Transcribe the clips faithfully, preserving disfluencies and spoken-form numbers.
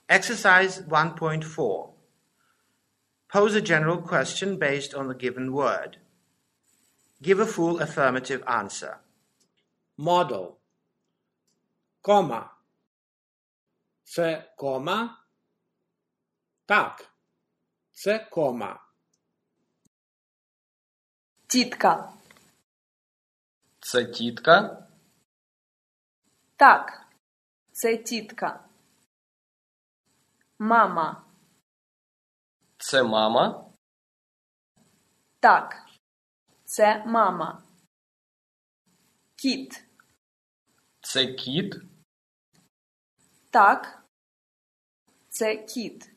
Exercise one point four. Pose a general question based on the given word. Give a full affirmative answer. Model. Кома. Це кома? Так, це кома. Тітка. Це тітка? Так, це тітка. Мама. Це мама? Так, це мама. Кіт. Це кіт? Так, це кіт.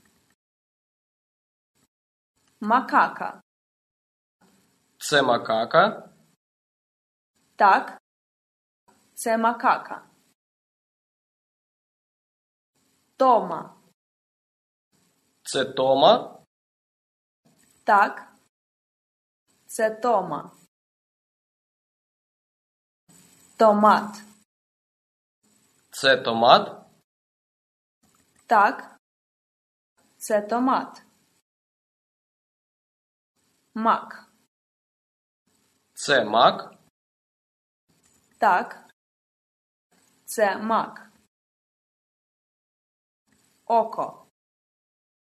Макака. Це макака? Так, це макака. Тома. Це Тома? Так, це Тома. Томат. Це томат? Так, це томат. Мак. Це мак? Так, це мак. Око.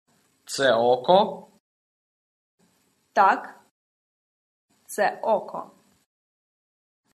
Це око? Так, це око.